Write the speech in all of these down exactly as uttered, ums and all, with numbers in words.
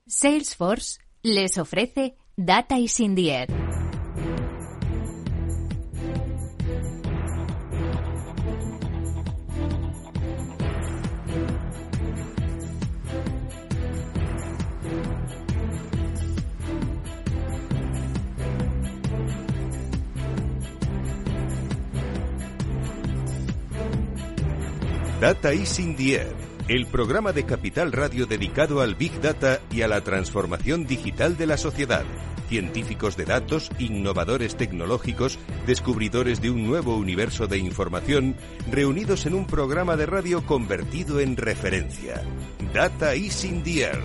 Salesforce les ofrece Data is in the Air. Data is in the Air, el programa de Capital Radio dedicado al Big Data y a la transformación digital de la sociedad. Científicos de datos, innovadores tecnológicos, descubridores de un nuevo universo de información, reunidos en un programa de radio convertido en referencia. Data is in the Air.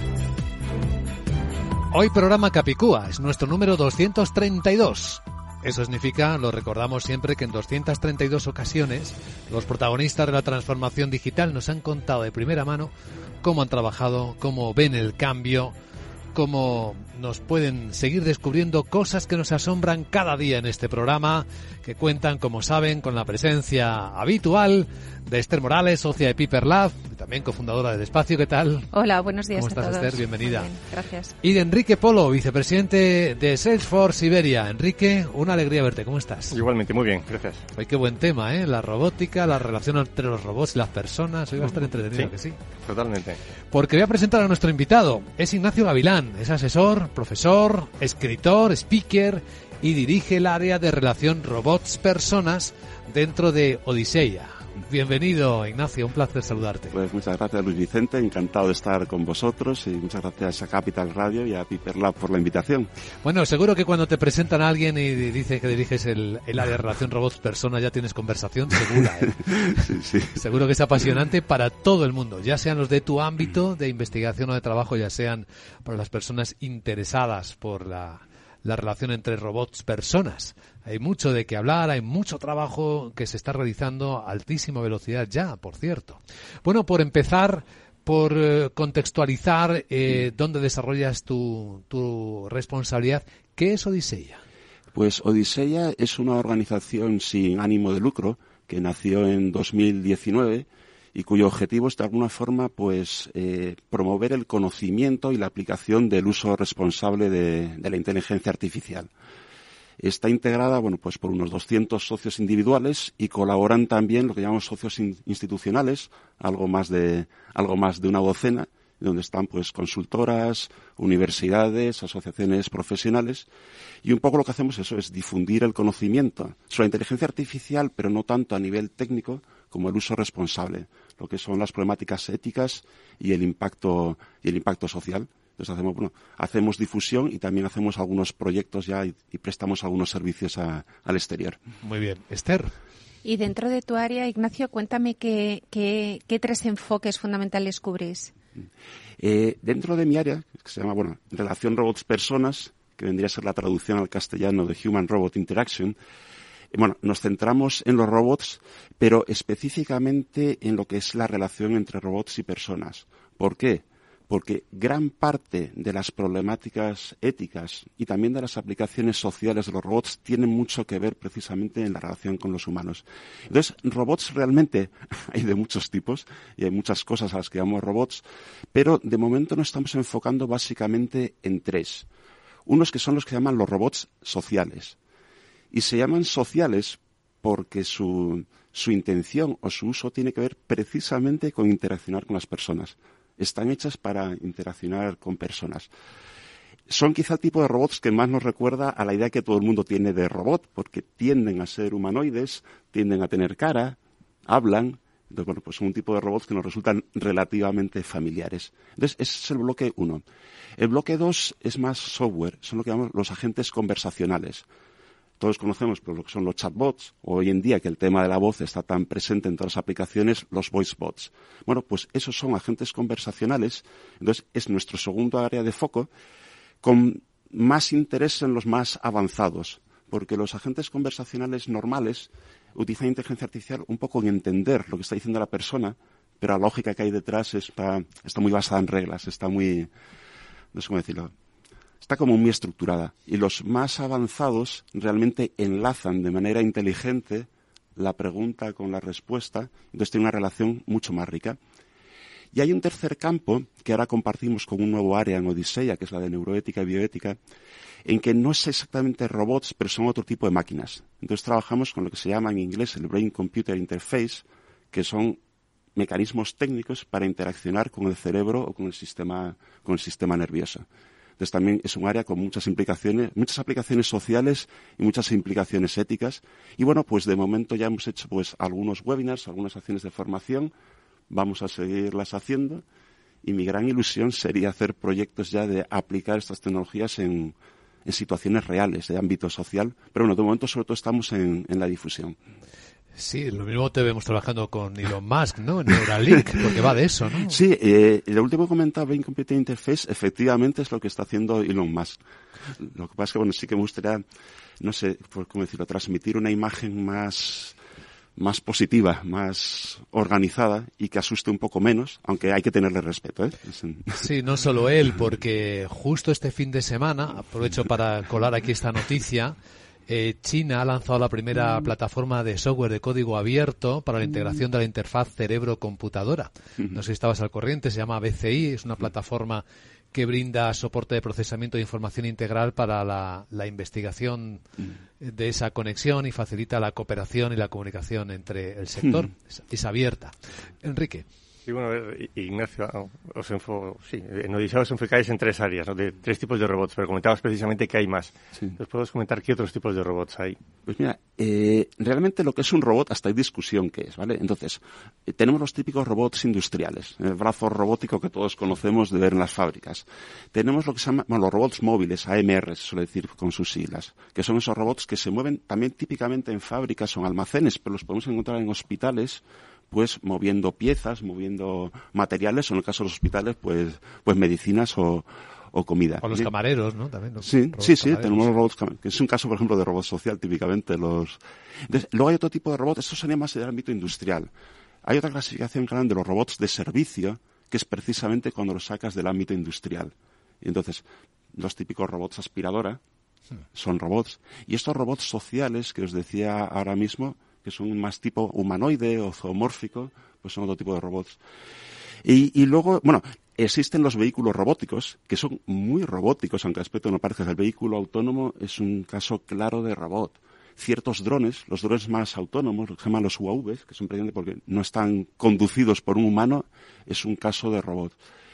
Hoy programa Capicúa, es nuestro número doscientos treinta y dos. Eso significa, lo recordamos siempre, que en doscientas treinta y dos ocasiones los protagonistas de la transformación digital nos han contado de primera mano cómo han trabajado, cómo ven el cambio, cómo nos pueden seguir descubriendo cosas que nos asombran cada día en este programa, que cuentan, como saben, con la presencia habitual de Esther Morales, socia de Piper Lab, y también cofundadora de Despacio. ¿Qué tal? Hola, buenos días. ¿Cómo estás, a todos? Esther? Bienvenida. Muy bien, gracias. Y de Enrique Polo, vicepresidente de Salesforce Iberia. Enrique, una alegría verte. ¿Cómo estás? Igualmente, muy bien, gracias. Hoy qué buen tema, ¿eh? La robótica, la relación entre los robots y las personas. Hoy va a estar entretenido, sí, que sí. Totalmente. Porque voy a presentar a nuestro invitado. Es Ignacio Gavilán, es asesor, profesor, escritor, speaker y dirige el área de relación robots-personas dentro de Odiseya. Bienvenido, Ignacio, un placer saludarte. Pues muchas gracias, Luis Vicente, encantado de estar con vosotros y muchas gracias a Capital Radio y a Piper Lab por la invitación. Bueno, seguro que cuando te presentan a alguien y dice que diriges el, el área de relación robots-personas ya tienes conversación segura, ¿eh? Sí, sí. Seguro que es apasionante para todo el mundo, ya sean los de tu ámbito de investigación o de trabajo, ya sean para las personas interesadas por la, la relación entre robots-personas. Hay mucho de qué hablar, hay mucho trabajo que se está realizando a altísima velocidad ya, por cierto. Bueno, por empezar, por eh, contextualizar eh, dónde desarrollas tu, tu responsabilidad, ¿qué es Odiseya? Pues Odiseya es una organización sin ánimo de lucro que nació en dos mil diecinueve y cuyo objetivo es de alguna forma pues eh, promover el conocimiento y la aplicación del uso responsable de, de la inteligencia artificial. Está integrada, bueno, pues por unos doscientos socios individuales y colaboran también lo que llamamos socios in- institucionales, algo más de algo más de una docena, donde están pues consultoras, universidades, asociaciones profesionales, y un poco lo que hacemos eso es difundir el conocimiento sobre la inteligencia artificial, pero no tanto a nivel técnico como el uso responsable, lo que son las problemáticas éticas y el impacto y el impacto social. Entonces hacemos, bueno, hacemos difusión y también hacemos algunos proyectos ya y, y prestamos algunos servicios a, al exterior. Muy bien. Esther. Y dentro de tu área, Ignacio, cuéntame qué, qué, qué tres enfoques fundamentales cubrís. Eh, dentro de mi área, que se llama, bueno, Relación Robots-Personas, que vendría a ser la traducción al castellano de Human Robot Interaction, eh, bueno, nos centramos en los robots, pero específicamente en lo que es la relación entre robots y personas. ¿Por qué? Porque gran parte de las problemáticas éticas y también de las aplicaciones sociales de los robots tienen mucho que ver precisamente en la relación con los humanos. Entonces, robots realmente hay de muchos tipos y hay muchas cosas a las que llamamos robots, pero de momento nos estamos enfocando básicamente en tres. Unos que son los que llaman los robots sociales. Y se llaman sociales porque su, su intención o su uso tiene que ver precisamente con interaccionar con las personas. Están hechas para interaccionar con personas. Son quizá el tipo de robots que más nos recuerda a la idea que todo el mundo tiene de robot, porque tienden a ser humanoides, tienden a tener cara, hablan. Entonces, bueno, pues son un tipo de robots que nos resultan relativamente familiares. Entonces, ese es el bloque uno. El bloque dos es más software, son lo que llamamos los agentes conversacionales. Todos conocemos pues, lo que son los chatbots, o hoy en día que el tema de la voz está tan presente en todas las aplicaciones, los voice bots. Bueno, pues esos son agentes conversacionales, entonces es nuestro segundo área de foco, con más interés en los más avanzados, porque los agentes conversacionales normales utilizan inteligencia artificial un poco en entender lo que está diciendo la persona, pero la lógica que hay detrás está, está muy basada en reglas, está muy, no sé cómo decirlo, está como muy estructurada. Y los más avanzados realmente enlazan de manera inteligente la pregunta con la respuesta, entonces tiene una relación mucho más rica. Y hay un tercer campo que ahora compartimos con un nuevo área en Odiseya, que es la de neuroética y bioética, en que no es exactamente robots, pero son otro tipo de máquinas. Entonces trabajamos con lo que se llama en inglés el Brain-Computer Interface, que son mecanismos técnicos para interaccionar con el cerebro o con el sistema, con el sistema nervioso. Entonces también es un área con muchas implicaciones, muchas aplicaciones sociales y muchas implicaciones éticas. Y bueno, pues de momento ya hemos hecho pues algunos webinars, algunas acciones de formación, vamos a seguirlas haciendo y mi gran ilusión sería hacer proyectos ya de aplicar estas tecnologías en, en situaciones reales de ámbito social. Pero bueno, de momento sobre todo estamos en, en la difusión. Sí, lo mismo te vemos trabajando con Elon Musk, ¿no? En Neuralink, porque va de eso, ¿no? Sí, eh, lo último que comentaba, Brain Computer Interface, efectivamente es lo que está haciendo Elon Musk. Lo que pasa es que, bueno, sí que me gustaría, no sé, por cómo decirlo, transmitir una imagen más, más positiva, más organizada y que asuste un poco menos, aunque hay que tenerle respeto, ¿eh? Sí, no solo él, porque justo este fin de semana, aprovecho para colar aquí esta noticia, Eh, China ha lanzado la primera plataforma de software de código abierto para la integración de la interfaz cerebro-computadora. No sé si estabas al corriente, se llama B C I, es una plataforma que brinda soporte de procesamiento de información integral para la, la investigación de esa conexión y facilita la cooperación y la comunicación entre el sector. Es, es abierta. Enrique. Sí, bueno, Ignacio, os enfo, sí, en Odiseya os enfocáis en tres áreas, ¿no? De tres tipos de robots, pero comentabas precisamente que hay más. Sí. ¿Os puedo comentar qué otros tipos de robots hay? Pues mira, eh, realmente lo que es un robot, hasta hay discusión qué es, ¿vale? Entonces, eh, tenemos los típicos robots industriales, el brazo robótico que todos conocemos de ver en las fábricas. Tenemos lo que se llama, bueno, los robots móviles, A M R, se suele decir con sus siglas, que son esos robots que se mueven también típicamente en fábricas o en almacenes, pero los podemos encontrar en hospitales, pues moviendo piezas, moviendo materiales, o en el caso de los hospitales, pues pues medicinas o, o comida. O los camareros, ¿no? También los sí, sí, sí, tenemos los robots, que es un caso, por ejemplo, de robot social, típicamente. los. Entonces, luego hay otro tipo de robots, esto sería más del ámbito industrial. Hay otra clasificación que hablan de los robots de servicio, que es precisamente cuando los sacas del ámbito industrial. Y entonces, los típicos robots aspiradora son robots. Y estos robots sociales, que os decía ahora mismo, que son más tipo humanoide o zoomórfico, pues son otro tipo de robots. Y, y luego, bueno, existen los vehículos robóticos, que son muy robóticos, aunque al aspecto no parezca. El vehículo autónomo es un caso claro de robot. Ciertos drones, los drones más autónomos, lo que se llaman los U A Vs, que son precisamente porque no están conducidos por un humano, es un caso de robot.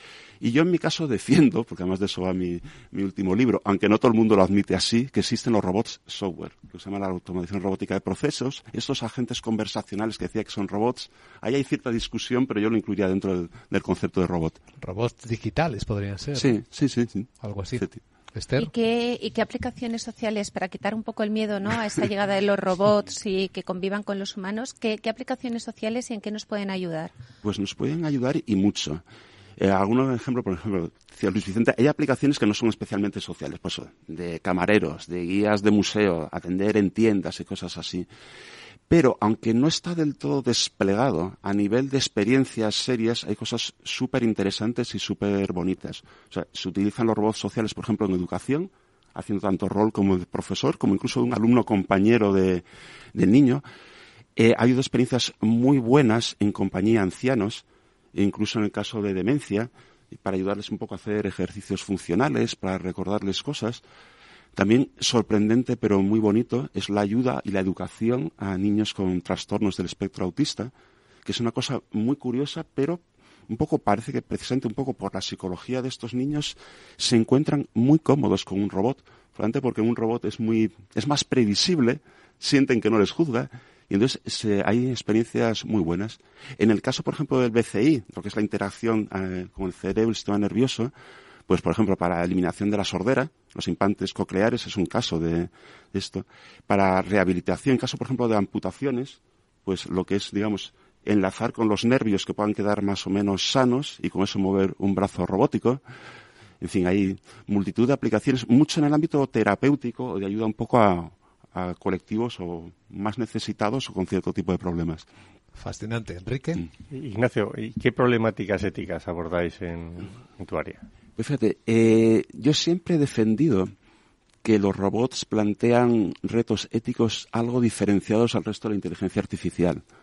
Y yo en mi caso defiendo, porque además de eso va mi, mi último libro, aunque no todo el mundo lo admite así, que existen los robots software, lo que se llama la automatización robótica de procesos, estos agentes conversacionales que decía que son robots. Ahí hay cierta discusión, pero yo lo incluiría dentro del, del concepto de robot. Robots digitales podrían ser. Sí, sí, sí. sí. Algo así. Sí. Esther. ¿Y qué, ¿Y qué aplicaciones sociales, para quitar un poco el miedo, ¿no?, a esa llegada de los robots y que convivan con los humanos, ¿qué, qué aplicaciones sociales y en qué nos pueden ayudar? Pues nos pueden ayudar y mucho. Eh, algunos ejemplos, por ejemplo, decía Luis Vicente, hay aplicaciones que no son especialmente sociales, pues de camareros, de guías de museo, atender en tiendas y cosas así. Pero, aunque no está del todo desplegado, a nivel de experiencias serias hay cosas súper interesantes y súper bonitas. O sea, se utilizan los robots sociales, por ejemplo, en educación, haciendo tanto rol como de profesor, como incluso de un alumno compañero de, del niño. Eh, ha habido experiencias muy buenas en compañía de ancianos, incluso en el caso de demencia, para ayudarles un poco a hacer ejercicios funcionales, para recordarles cosas. También sorprendente, pero muy bonito, es la ayuda y la educación a niños con trastornos del espectro autista, que es una cosa muy curiosa, pero un poco parece que precisamente un poco por la psicología de estos niños se encuentran muy cómodos con un robot, probablemente porque un robot es muy es más previsible, sienten que no les juzga. Y entonces se, hay experiencias muy buenas. En el caso, por ejemplo, del B C I, lo que es la interacción eh, con el cerebro y el sistema nervioso, pues, por ejemplo, para eliminación de la sordera, los implantes cocleares es un caso de, de esto. Para rehabilitación, en caso, por ejemplo, de amputaciones, pues lo que es, digamos, enlazar con los nervios que puedan quedar más o menos sanos y con eso mover un brazo robótico. En fin, hay multitud de aplicaciones, mucho en el ámbito terapéutico, de ayuda un poco a a colectivos o más necesitados o con cierto tipo de problemas. Fascinante. Enrique. Mm. Ignacio, ¿y qué problemáticas éticas abordáis en, en tu área? Pues fíjate, eh, yo siempre he defendido que los robots plantean retos éticos algo diferenciados al resto de la inteligencia artificial.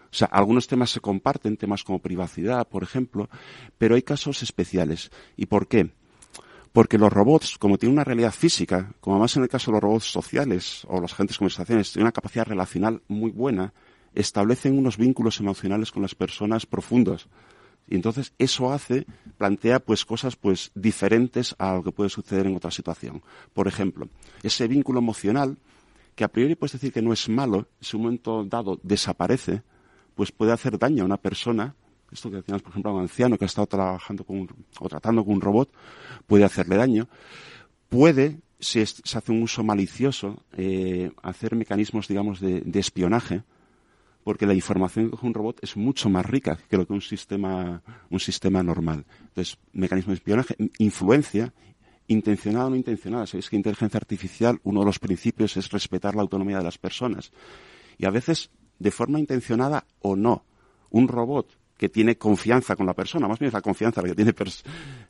O sea, algunos temas se comparten, temas como privacidad, por ejemplo, pero hay casos especiales. ¿Y por qué? Porque los robots, como tienen una realidad física, como más en el caso de los robots sociales o los agentes conversacionales, tienen una capacidad relacional muy buena, establecen unos vínculos emocionales con las personas profundos. Y entonces eso hace, plantea pues cosas pues diferentes a lo que puede suceder en otra situación. Por ejemplo, ese vínculo emocional, que a priori puedes decir que no es malo, si en un momento dado desaparece, pues puede hacer daño a una persona. Esto que decíamos, por ejemplo, a un anciano que ha estado trabajando con un, o tratando con un robot, puede hacerle daño. Puede, si es, se hace un uso malicioso, eh, hacer mecanismos, digamos, de, de espionaje, porque la información que coge un robot es mucho más rica que lo que un sistema, un sistema normal. Entonces, mecanismos de espionaje, influencia, intencionada o no intencionada. Sabéis que inteligencia artificial, uno de los principios es respetar la autonomía de las personas. Y a veces, de forma intencionada o no, un robot que tiene confianza con la persona, más bien es la confianza la que tiene pers-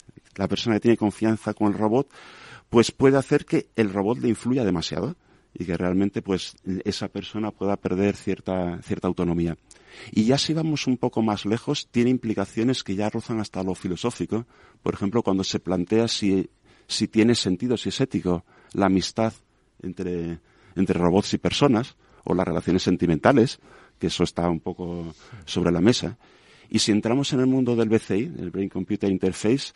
la persona que tiene confianza con el robot, pues puede hacer que el robot le influya demasiado y que realmente pues esa persona pueda perder cierta cierta autonomía. Y ya si vamos un poco más lejos, tiene implicaciones que ya rozan hasta lo filosófico. Por ejemplo, cuando se plantea si si tiene sentido, si es ético la amistad entre entre robots y personas o las relaciones sentimentales, que eso está un poco sobre la mesa. Y si entramos en el mundo del B C I, el Brain Computer Interface,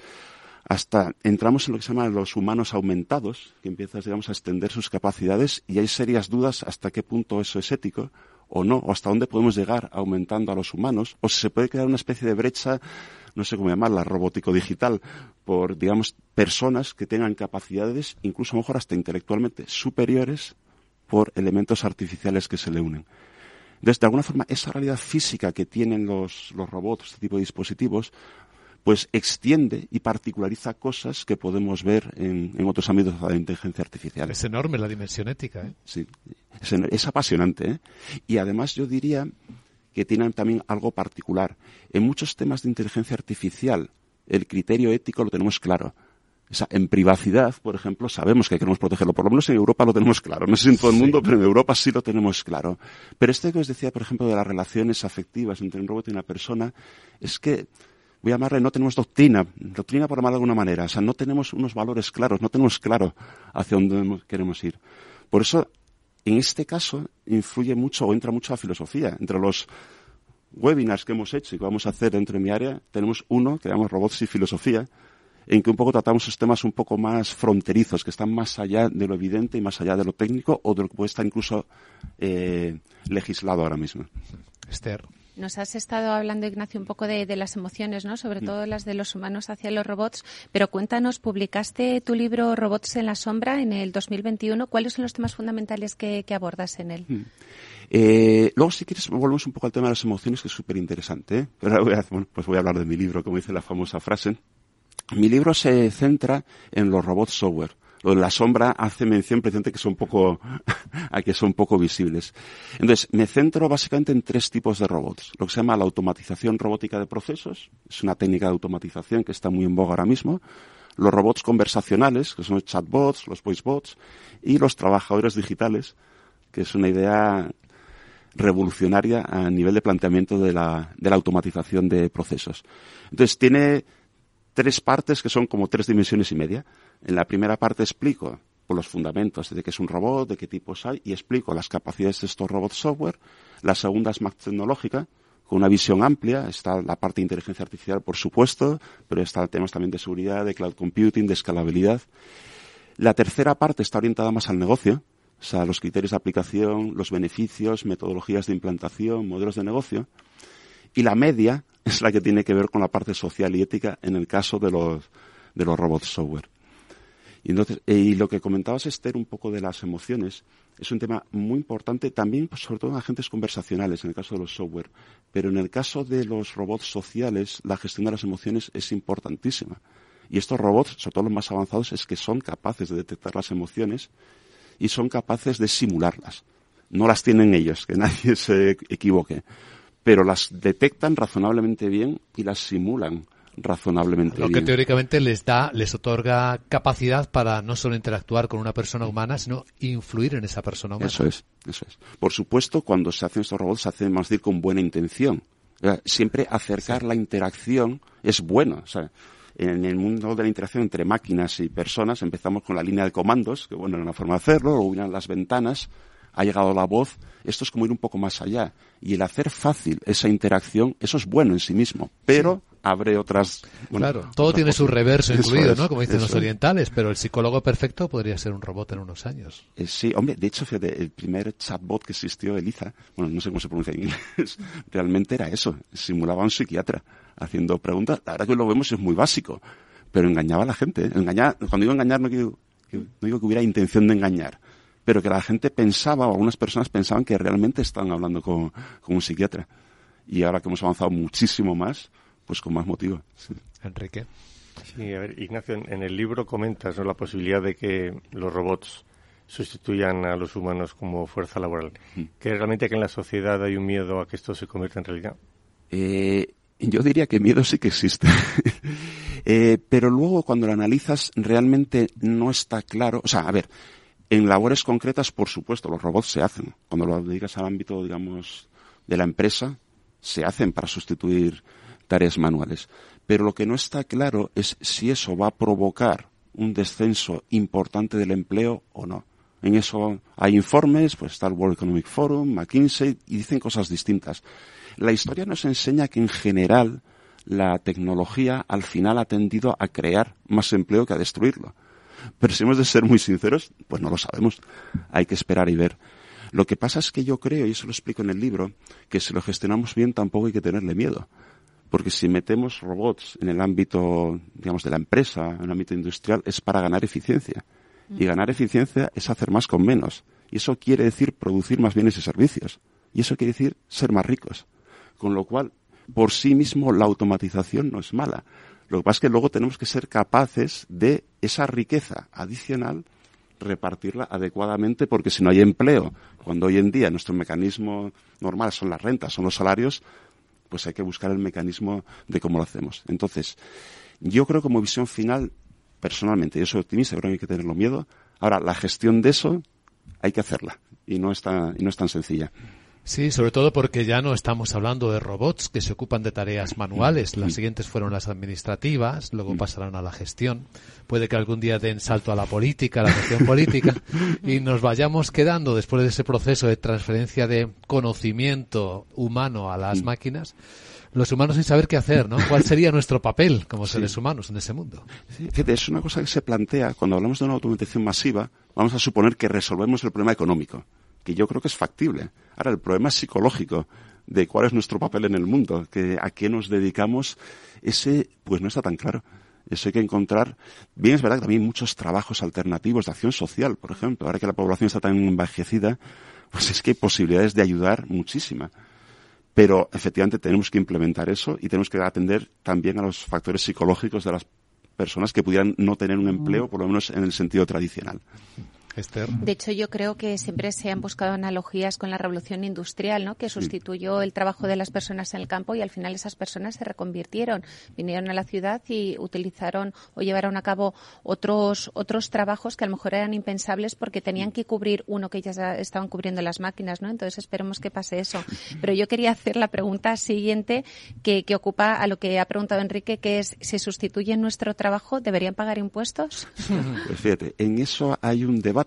hasta entramos en lo que se llama los humanos aumentados, que empiezas, digamos, a extender sus capacidades, y hay serias dudas hasta qué punto eso es ético o no, o hasta dónde podemos llegar aumentando a los humanos, o si se puede crear una especie de brecha, no sé cómo llamarla, robótico-digital, por, digamos, personas que tengan capacidades, incluso a lo mejor hasta intelectualmente superiores, por elementos artificiales que se le unen. Entonces, de alguna forma, esa realidad física que tienen los, los robots, este tipo de dispositivos, pues extiende y particulariza cosas que podemos ver en, en otros ámbitos de la inteligencia artificial. Es enorme la dimensión ética, ¿eh? Sí, es, es apasionante, ¿eh? Y además yo diría que tienen también algo particular. En muchos temas de inteligencia artificial, el criterio ético lo tenemos claro. O sea, en privacidad, por ejemplo, sabemos que queremos protegerlo. Por lo menos en Europa lo tenemos claro. No sé si en todo el mundo, sí, pero en Europa sí lo tenemos claro. Pero este que os decía, por ejemplo, de las relaciones afectivas entre un robot y una persona, es que, voy a llamarle, no tenemos doctrina, doctrina por llamarlo de alguna manera. O sea, no tenemos unos valores claros, no tenemos claro hacia dónde queremos ir. Por eso, en este caso, influye mucho o entra mucho la filosofía. Entre los webinars que hemos hecho y que vamos a hacer dentro de mi área, tenemos uno que llamamos Robots y Filosofía, en que un poco tratamos esos temas un poco más fronterizos, que están más allá de lo evidente y más allá de lo técnico o de lo que puede estar incluso eh, legislado ahora mismo. Esther. Nos has estado hablando, Ignacio, un poco de, de las emociones, ¿no? Sobre todo las de los humanos hacia los robots. Pero cuéntanos, publicaste tu libro Robots en la sombra en el dos mil veintiuno. ¿Cuáles son los temas fundamentales que, que abordas en él? Mm. Eh, luego, si quieres, volvemos un poco al tema de las emociones, que es súper interesante, ¿eh? Pero ahora voy a, bueno, pues voy a hablar de mi libro, como dice la famosa frase. Mi libro se centra en los robots software. Lo de la sombra hace mención precisamente que son poco, a que son poco visibles. Entonces, me centro básicamente en tres tipos de robots. Lo que se llama la automatización robótica de procesos. Es una técnica de automatización que está muy en boga ahora mismo. Los robots conversacionales, que son los chatbots, los voicebots. Y los trabajadores digitales, que es una idea revolucionaria a nivel de planteamiento de la, de la automatización de procesos. Entonces, tiene tres partes que son como tres dimensiones y media. En la primera parte explico por los fundamentos de qué es un robot, de qué tipos hay, y explico las capacidades de estos robots software. La segunda es más tecnológica, con una visión amplia. Está la parte de inteligencia artificial, por supuesto, pero está temas también de seguridad, de cloud computing, de escalabilidad. La tercera parte está orientada más al negocio, o sea, los criterios de aplicación, los beneficios, metodologías de implantación, modelos de negocio. Y la media es la que tiene que ver con la parte social y ética en el caso de los, de los robots software. Y, entonces, y lo que comentabas, Esther, un poco de las emociones, es un tema muy importante también, pues, sobre todo en agentes conversacionales, en el caso de los software. Pero en el caso de los robots sociales, la gestión de las emociones es importantísima. Y estos robots, sobre todo los más avanzados, es que son capaces de detectar las emociones y son capaces de simularlas. No las tienen ellos, que nadie se equivoque, pero las detectan razonablemente bien y las simulan razonablemente Lo bien. que teóricamente les da, les otorga capacidad para no solo interactuar con una persona humana, sino influir en esa persona humana. Eso es, eso es. Por supuesto, cuando se hacen estos robots, se hacen más decir con buena intención. Siempre acercar sí. la interacción es bueno. O sea, en el mundo de la interacción entre máquinas y personas empezamos con la línea de comandos, que bueno, era una forma de hacerlo, luego vienen las ventanas, ha llegado la voz, esto es como ir un poco más allá. Y el hacer fácil esa interacción, eso es bueno en sí mismo, pero sí. abre otras... Bueno, claro, todo tiene su reverso incluido, es, ¿no? Como dicen los es. orientales, pero el psicólogo perfecto podría ser un robot en unos años. Eh, sí, hombre, de hecho, fíjate, el primer chatbot que existió, Eliza, bueno, no sé cómo se pronuncia en inglés, realmente era eso, simulaba a un psiquiatra haciendo preguntas. La verdad que lo vemos es muy básico, pero engañaba a la gente. ¿eh? Engañaba, cuando digo engañar no digo, no digo que hubiera intención de engañar, pero que la gente pensaba, o algunas personas pensaban que realmente estaban hablando con, con un psiquiatra. Y ahora que hemos avanzado muchísimo más, pues con más motivo. Sí. Enrique. Sí, a ver, Ignacio, en, en el libro comentas, ¿no?, la posibilidad de que los robots sustituyan a los humanos como fuerza laboral. Mm. ¿Que realmente que en la sociedad hay un miedo a que esto se convierta en realidad? Eh, yo diría que miedo sí que existe. eh, pero luego cuando lo analizas realmente no está claro. O sea, a ver, en labores concretas, por supuesto, los robots se hacen. Cuando lo dedicas al ámbito, digamos, de la empresa, se hacen para sustituir tareas manuales. Pero lo que no está claro es si eso va a provocar un descenso importante del empleo o no. En eso hay informes, pues está el World Economic Forum, McKinsey, y dicen cosas distintas. La historia nos enseña que en general la tecnología al final ha tendido a crear más empleo que a destruirlo. Pero si hemos de ser muy sinceros, pues no lo sabemos. Hay que esperar y ver. Lo que pasa es que yo creo, y eso lo explico en el libro, que si lo gestionamos bien tampoco hay que tenerle miedo. Porque si metemos robots en el ámbito, digamos, de la empresa, en el ámbito industrial, es para ganar eficiencia. Y ganar eficiencia es hacer más con menos. Y eso quiere decir producir más bienes y servicios. Y eso quiere decir ser más ricos. Con lo cual, por sí mismo, la automatización no es mala. Lo que pasa es que luego tenemos que ser capaces de esa riqueza adicional repartirla adecuadamente, porque si no hay empleo, cuando hoy en día nuestro mecanismo normal son las rentas, son los salarios, pues hay que buscar el mecanismo de cómo lo hacemos. Entonces, yo creo como visión final, personalmente, yo soy optimista, creo que hay que tenerlo miedo. Ahora, la gestión de eso hay que hacerla y no es tan, y no es tan sencilla. Sí, sobre todo porque ya no estamos hablando de robots que se ocupan de tareas manuales. Las siguientes fueron las administrativas, luego pasarán a la gestión. Puede que algún día den salto a la política, a la gestión política, y nos vayamos quedando después de ese proceso de transferencia de conocimiento humano a las máquinas, los humanos sin saber qué hacer, ¿no? ¿Cuál sería nuestro papel como seres sí. humanos en ese mundo? Sí, fíjate, es una cosa que se plantea cuando hablamos de una automatización masiva. Vamos a suponer que resolvemos el problema económico, que yo creo que es factible. Ahora, el problema psicológico de cuál es nuestro papel en el mundo, que a qué nos dedicamos, ese pues no está tan claro. Eso hay que encontrar. Bien, es verdad que también hay muchos trabajos alternativos de acción social, por ejemplo. Ahora que la población está tan envejecida, pues es que hay posibilidades de ayudar muchísima. Pero efectivamente tenemos que implementar eso y tenemos que atender también a los factores psicológicos de las personas que pudieran no tener un empleo, por lo menos en el sentido tradicional. Esther. De hecho, yo creo que siempre se han buscado analogías con la revolución industrial, ¿no? Que sustituyó sí. el trabajo de las personas en el campo y al final esas personas se reconvirtieron, vinieron a la ciudad y utilizaron o llevaron a cabo otros otros trabajos que a lo mejor eran impensables porque tenían que cubrir uno que ya estaban cubriendo las máquinas, ¿no? Entonces esperemos que pase eso. Pero yo quería hacer la pregunta siguiente que, que ocupa a lo que ha preguntado Enrique, que es, ¿se sustituye nuestro trabajo? ¿Deberían pagar impuestos? Pues fíjate, en eso hay un debate.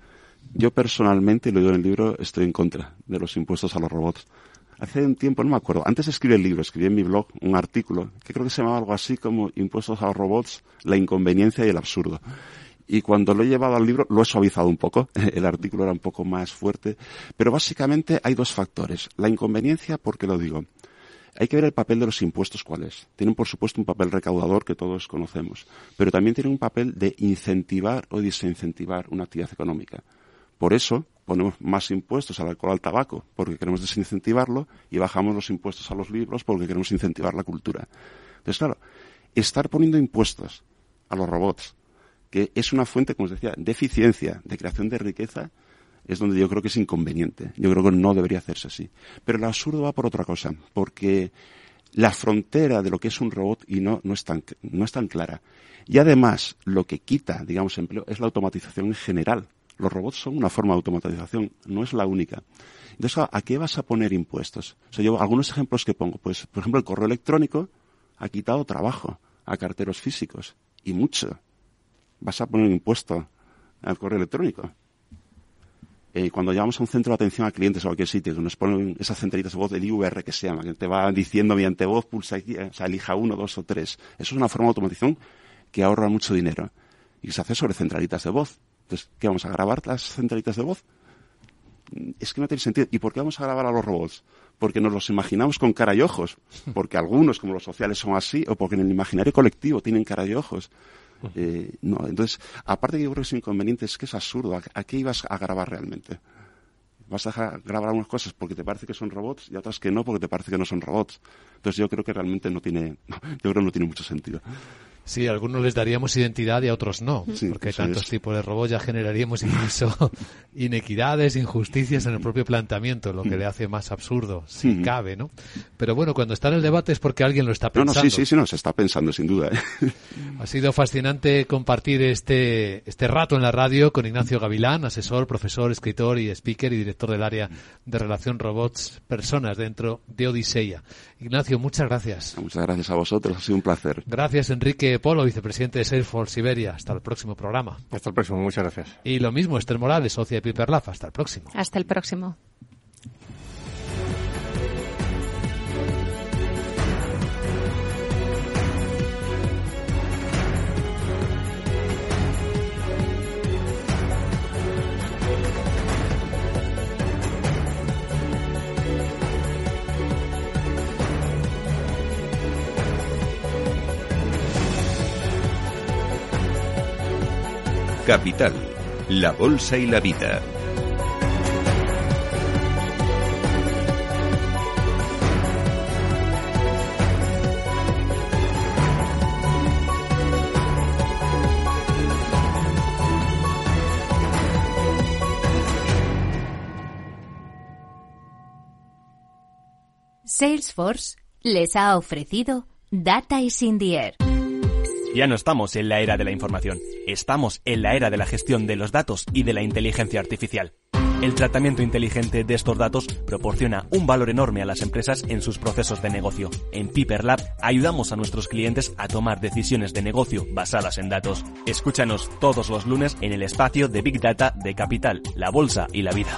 Yo personalmente, lo digo en el libro, estoy en contra de los impuestos a los robots. Hace un tiempo, no me acuerdo, antes de escribir el libro, escribí en mi blog un artículo que creo que se llamaba algo así como Impuestos a los robots, la inconveniencia y el absurdo. Y cuando lo he llevado al libro, lo he suavizado un poco. El artículo era un poco más fuerte. Pero básicamente hay dos factores. La inconveniencia, ¿por qué lo digo? Hay que ver el papel de los impuestos cuál es. Tienen, por supuesto, un papel recaudador que todos conocemos, pero también tienen un papel de incentivar o desincentivar una actividad económica. Por eso ponemos más impuestos al alcohol, al tabaco, porque queremos desincentivarlo, y bajamos los impuestos a los libros porque queremos incentivar la cultura. Entonces, claro, estar poniendo impuestos a los robots, que es una fuente, como os decía, de eficiencia, de creación de riqueza, es donde yo creo que es inconveniente. Yo creo que no debería hacerse así. Pero el absurdo va por otra cosa, porque la frontera de lo que es un robot y no, no es tan, no es tan clara. Y además, lo que quita, digamos, empleo es la automatización en general. Los robots son una forma de automatización, no es la única. Entonces, ¿a qué vas a poner impuestos? O sea, yo, algunos ejemplos que pongo, pues, por ejemplo, el correo electrónico ha quitado trabajo a carteros físicos, y mucho. Vas a poner impuesto al correo electrónico. Eh, cuando llamamos a un centro de atención a clientes o a cualquier sitio, que nos ponen esas centralitas de voz, el I V R que se llama, que te va diciendo mediante voz, pulsa aquí, o sea, elija uno, dos o tres. Eso es una forma de automatización que ahorra mucho dinero. Y se hace sobre centralitas de voz. Entonces, ¿qué vamos a grabar las centralitas de voz? Es que no tiene sentido. ¿Y por qué vamos a grabar a los robots? Porque nos los imaginamos con cara y ojos. Porque algunos, como los sociales, son así, o porque en el imaginario colectivo tienen cara y ojos. Eh, no, entonces, aparte que yo creo que es inconveniente, es que es absurdo. ¿A, a qué ibas a grabar realmente? Vas a dejar grabar algunas cosas porque te parece que son robots y otras que no porque te parece que no son robots. Entonces yo creo que realmente no tiene, no, yo creo que no tiene mucho sentido. Sí, a algunos les daríamos identidad y a otros no, sí, porque hay tantos es. tipos de robots, ya generaríamos incluso inequidades, injusticias en el propio planteamiento, lo que le hace más absurdo, si mm. cabe, ¿no? Pero bueno, cuando está en el debate es porque alguien lo está pensando. No, no, sí, sí, sí, no, se está pensando, sin duda. ¿eh? Ha sido fascinante compartir este este rato en la radio con Ignacio Gavilán, asesor, profesor, escritor y speaker y director del área de relación robots-personas dentro de Odiseya. Ignacio, muchas gracias. Muchas gracias a vosotros, ha sido un placer. Gracias, Enrique Polo, vicepresidente de Salesforce Iberia. Hasta el próximo programa. Hasta el próximo, muchas gracias. Y lo mismo, Esther Morales, socia de Piper Lab. Hasta el próximo. Hasta el próximo. Capital, la bolsa y la vida. Salesforce les ha ofrecido Data is in the Air. Ya no estamos en la era de la información, estamos en la era de la gestión de los datos y de la inteligencia artificial. El tratamiento inteligente de estos datos proporciona un valor enorme a las empresas en sus procesos de negocio. En Piper Lab ayudamos a nuestros clientes a tomar decisiones de negocio basadas en datos. Escúchanos todos los lunes en el espacio de Big Data de Capital, la bolsa y la vida.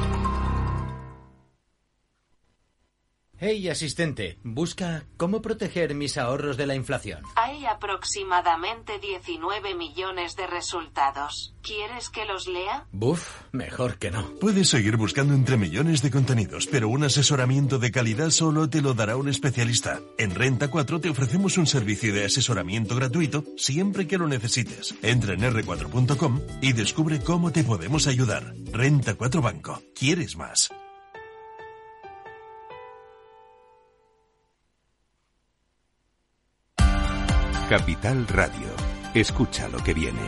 Hey, asistente, busca cómo proteger mis ahorros de la inflación. Hay aproximadamente diecinueve millones de resultados. ¿Quieres que los lea? Buf, mejor que no. Puedes seguir buscando entre millones de contenidos, pero un asesoramiento de calidad solo te lo dará un especialista. En Renta cuatro te ofrecemos un servicio de asesoramiento gratuito siempre que lo necesites. Entra en erre cuatro punto com y descubre cómo te podemos ayudar. Renta cuatro Banco. ¿Quieres más? Capital Radio. Escucha lo que viene.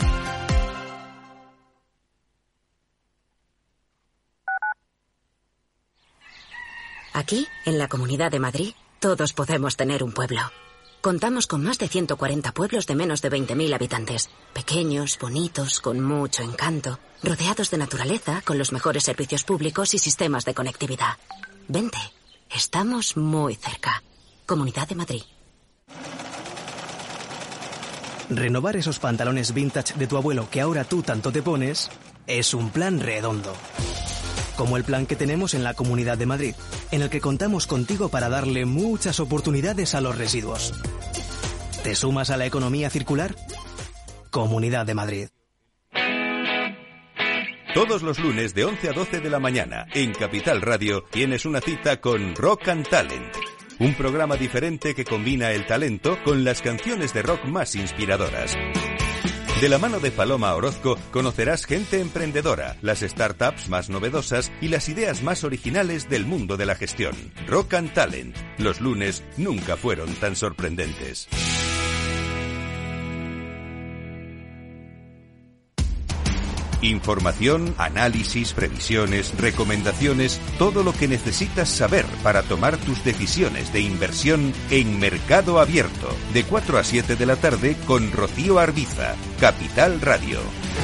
Aquí, en la Comunidad de Madrid, todos podemos tener un pueblo. Contamos con más de ciento cuarenta pueblos de menos de veinte mil habitantes. Pequeños, bonitos, con mucho encanto. Rodeados de naturaleza, con los mejores servicios públicos y sistemas de conectividad. Vente, estamos muy cerca. Comunidad de Madrid. Renovar esos pantalones vintage de tu abuelo que ahora tú tanto te pones es un plan redondo. Como el plan que tenemos en la Comunidad de Madrid, en el que contamos contigo para darle muchas oportunidades a los residuos. ¿Te sumas a la economía circular? Comunidad de Madrid. Todos los lunes de once a doce de la mañana en Capital Radio tienes una cita con Rock and Talent. Un programa diferente que combina el talento con las canciones de rock más inspiradoras. De la mano de Paloma Orozco conocerás gente emprendedora, las startups más novedosas y las ideas más originales del mundo de la gestión. Rock and Talent. Los lunes nunca fueron tan sorprendentes. Información, análisis, previsiones, recomendaciones, todo lo que necesitas saber para tomar tus decisiones de inversión en Mercado Abierto, de cuatro a siete de la tarde con Rocío Arbiza, Capital Radio.